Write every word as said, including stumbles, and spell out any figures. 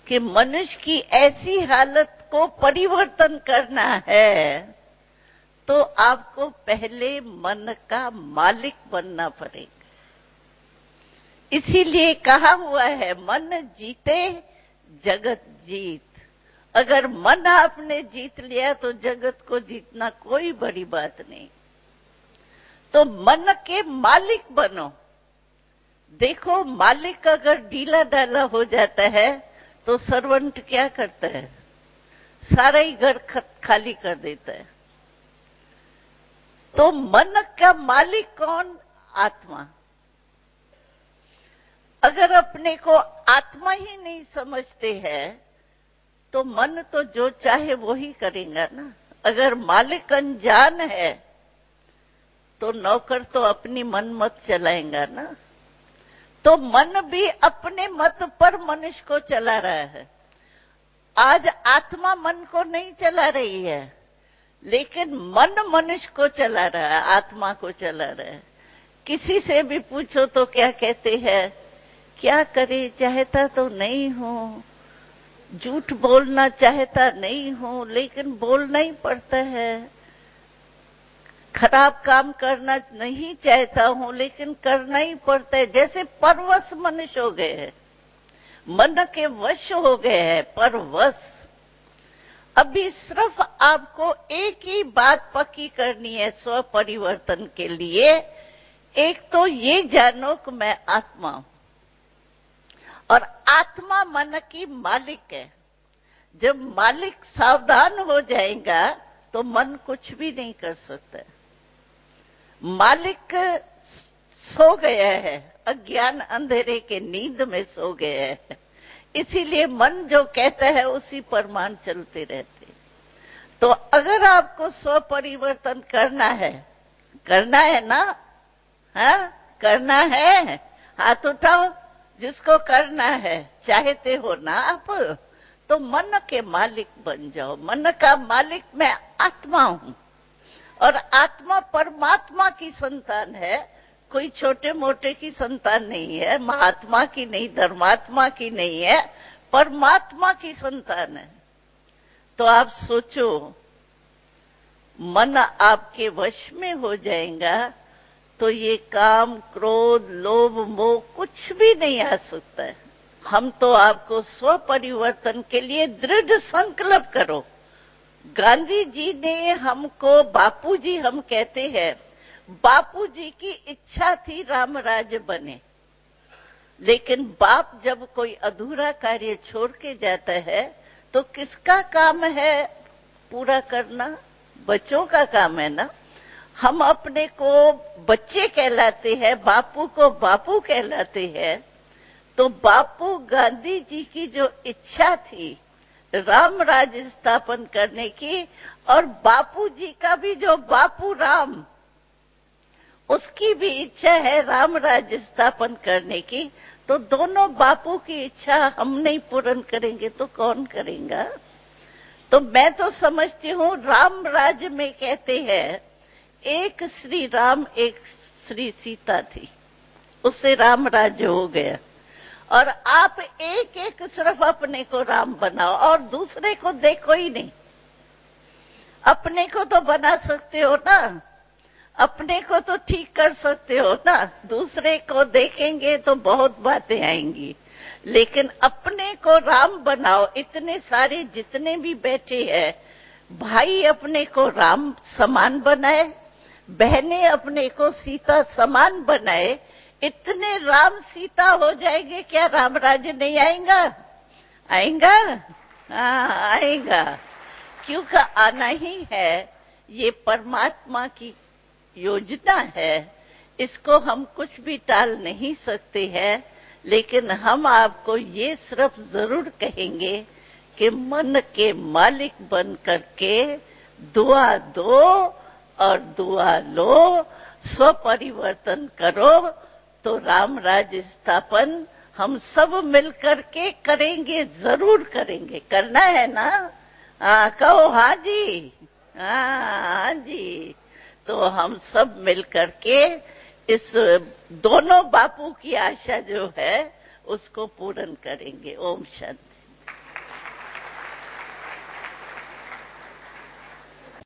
कि मनुष्य की ऐसी हालत को परिवर्तन करना है तो आपको पहले मन का मालिक बनना पड़ेगा। इसीलिए कहा हुआ है मन जीते जगत जीत। अगर मन आपने जीत लिया तो जगत को जीतना कोई बड़ी बात नहीं। तो मन के मालिक बनो। देखो, मालिक अगर ढीला ढाला हो जाता है तो सर्वेंट क्या करता है? सारा ही घर खाली कर देता है। तो मन का मालिक कौन? आत्मा। अगर अपने को आत्मा ही नहीं समझते हैं तो मन तो जो चाहे वो ही करेगा ना। अगर मालिक अनजान है तो नौकर तो अपनी मन मत चलाएगा ना। तो मन भी अपने मत पर मनुष्य को चला रहा है। आज आत्मा मन को नहीं चला रही है, लेकिन मन मनुष्य को चला रहा है, आत्मा को चला रहा है। किसी से भी पूछो तो क्या कहते हैं? क्या करे, चाहता तो नहीं हूं, झूठ बोलना चाहता नहीं हूं, लेकिन बोलना ही पड़ता है। खराब काम करना नहीं चाहता हूं, लेकिन करना ही पड़ता है। जैसे परवश मनुष्य हो गए हैं, मन के वश हो गए हैं, परवश। अभी सिर्फ आपको एक ही बात पक्की करनी है स्व परिवर्तन के लिए। एक तो ये जानो कि मैं आत्मा हूं और आत्मा मन की मालिक है। जब मालिक सावधान हो जाएगा तो मन कुछ भी नहीं कर सकता। मालिक सो गया है, अज्ञान अंधेरे के नींद में सो गया है। इसीलिए मन जो कहता है उसी पर मान चलते रहते। तो अगर आपको स्व परिवर्तन करना है, करना है ना? हाँ, करना है। हाथ उठाओ जिसको करना है। चाहते हो ना आप, तो मन के मालिक बन जाओ। मन का मालिक मैं आत्मा हूं और आत्मा परमात्मा की संतान है। कोई छोटे मोटे की संतान नहीं है, महात्मा की नहीं, धर्मात्मा की नहीं है, परमात्मा की संतान है। तो आप सोचो, मन आपके वश में हो जाएगा तो ये काम, क्रोध, लोभ, मोह कुछ भी नहीं आ सकता है। हम तो आपको स्व परिवर्तन के लिए दृढ़ संकल्प करो। गांधी जी ने हमको, बापू जी हम कहते हैं, बापू जी की इच्छा थी राम राज्य बने। लेकिन बाप जब कोई अधूरा कार्य छोड़ के जाता है तो किसका काम है पूरा करना? बच्चों का काम है ना। हम अपने को बच्चे कहलाते हैं, बापू को बापू कहलाते हैं। तो बापू गांधी जी की जो इच्छा थी राम राज्य स्थापन करने की, और बापू जी का भी जो बापू राम, उसकी भी इच्छा है राम राज्य स्थापन करने की। तो दोनों बापू की इच्छा हम नहीं पूर्ण करेंगे तो कौन करेगा? तो मैं तो समझती हूँ राम राज्य में कहते हैं एक श्री राम एक श्री सीता थी, उससे राम राज्य हो गया। और आप एक एक सिर्फ अपने को राम बनाओ और दूसरे को देखो ही नहीं। अपने को तो बना सकते हो ना, अपने को तो ठीक कर सकते हो ना। दूसरे को देखेंगे तो बहुत बातें आएंगी, लेकिन अपने को राम बनाओ। इतने सारे जितने भी बैठे हैं, भाई अपने को राम समान बनाए, बहनें अपने को सीता समान बनाए। इतने राम सीता हो जाएंगे, क्या राम राज्य नहीं आएगा? आएगा, हाँ आएगा, क्योंकि आना ही है। ये परमात्मा की योजना है, इसको हम कुछ भी टाल नहीं सकते हैं। लेकिन हम आपको ये सिर्फ जरूर कहेंगे कि मन के मालिक बन करके दुआ दो और दुआ लो, स्व परिवर्तन करो तो राम राज्य स्थापन हम सब मिलकर के करेंगे, जरूर करेंगे। करना है ना? हाँ कहो हाँ जी, हाँ जी। तो हम सब मिलकर के इस दोनों बापू की आशा जो है उसको पूर्ण करेंगे। ओम शांति।